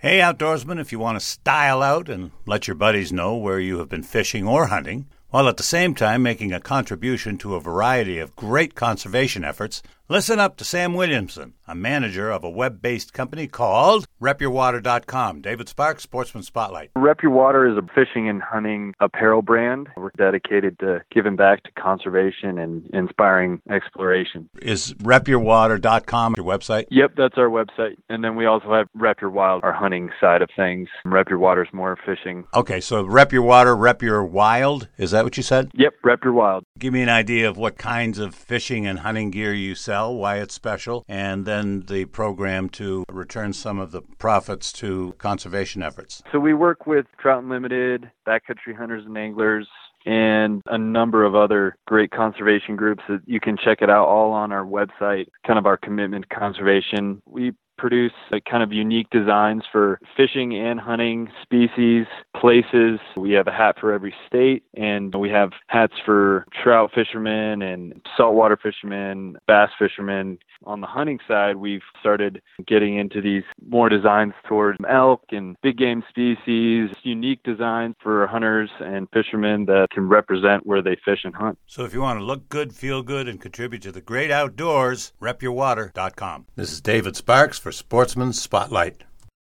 Hey, outdoorsman, if you want to style out and let your buddies know where you have been fishing or hunting, while at the same time making a contribution to a variety of great conservation efforts, listen up to Sam Williamson, a manager of a web-based company called RepYourWater.com. David Sparks, Sportsman Spotlight. Rep Your Water is a fishing and hunting apparel brand. We're dedicated to giving back to conservation and inspiring exploration. Is RepYourWater.com your website? Yep, that's our website. And then we also have Rep Your Wild, our hunting side of things. Rep Your Water is more fishing. Okay, so Rep Your Water, Rep Your Wild, is that what you said? Yep, Rep Your Wild. Give me an idea of what kinds of fishing and hunting gear you sell, why it's special, and then the program to return some of the profits to conservation efforts. So we work with Trout Unlimited, Backcountry Hunters and Anglers, and a number of other great conservation groups that you can check it out all on our website, kind of our commitment to conservation. We produce kind of unique designs for fishing and hunting species, places. We have a hat for every state, and we have hats for trout fishermen and saltwater fishermen, bass fishermen. On the hunting side, we've started getting into these more designs toward elk and big game species, unique designs for hunters and fishermen that can represent where they fish and hunt. So if you want to look good, feel good, and contribute to the great outdoors, RepYourWater.com. This is David Sparks for Sportsman Spotlight.